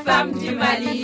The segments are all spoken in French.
femmes du Mali.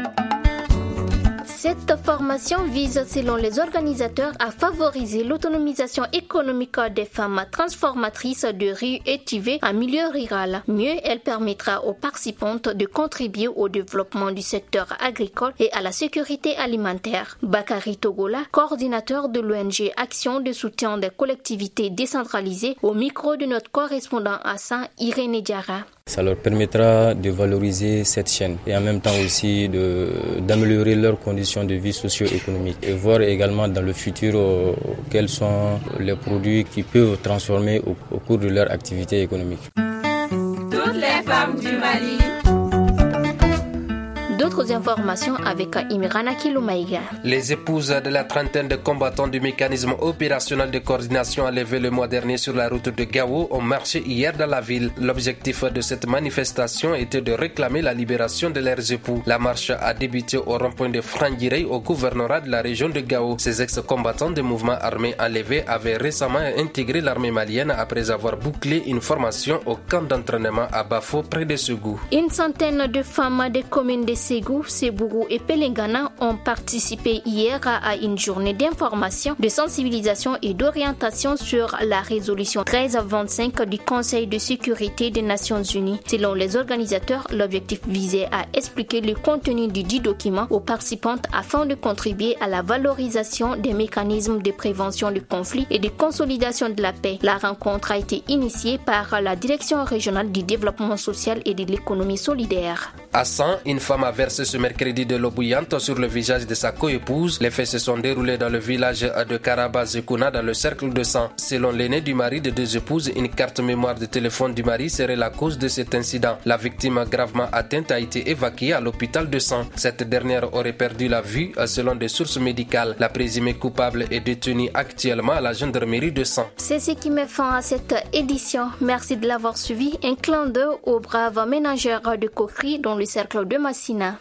Cette formation vise, selon les organisateurs, à favoriser l'autonomisation économique des femmes transformatrices de riz étivées en milieu rural. Mieux, elle permettra aux participantes de contribuer au développement du secteur agricole et à la sécurité alimentaire. Bakary Togola, coordinateur de l'ONG Action de soutien des collectivités décentralisées, au micro de notre correspondant Hassan Irénée Diarra. Ça leur permettra de valoriser cette chaîne et en même temps aussi d'améliorer leurs conditions de vie socio-économique et voir également dans le futur quels sont les produits qui peuvent transformer au cours de leur activité économique. Toutes les femmes du Mali. D'autres informations avec Imrana Kiloumaïga. Les épouses de la trentaine de combattants du mécanisme opérationnel de coordination enlevé le mois dernier sur la route de Gao ont marché hier dans la ville. L'objectif de cette manifestation était de réclamer la libération de leurs époux. La marche a débuté au rond-point de Frangirei au gouvernorat de la région de Gao. Ces ex-combattants des mouvements armés enlevés avaient récemment intégré l'armée malienne après avoir bouclé une formation au camp d'entraînement à Bafo près de Ségou. Une centaine de femmes des communes de Ségou, Sebourou et Pelengana ont participé hier à une journée d'information, de sensibilisation et d'orientation sur la résolution 1325 du Conseil de sécurité des Nations Unies. Selon les organisateurs, l'objectif visait à expliquer le contenu du dit document aux participantes afin de contribuer à la valorisation des mécanismes de prévention du conflit et de consolidation de la paix. La rencontre a été initiée par la Direction régionale du développement social et de l'économie solidaire. À 100, une femme a versé ce mercredi de l'eau bouillante sur le visage de sa coépouse. Les faits se sont déroulés dans le village de Karabazekuna dans le cercle de sang. Selon l'aîné du mari de deux épouses, une carte mémoire de téléphone du mari serait la cause de cet incident. La victime gravement atteinte a été évacuée à l'hôpital de sang. Cette dernière aurait perdu la vue selon des sources médicales. La présumée coupable est détenue actuellement à la gendarmerie de sang. C'est ce qui met fin à cette édition. Merci de l'avoir suivi. Un clin d'œil aux braves ménagères de Kokri dans le cercle de Massina.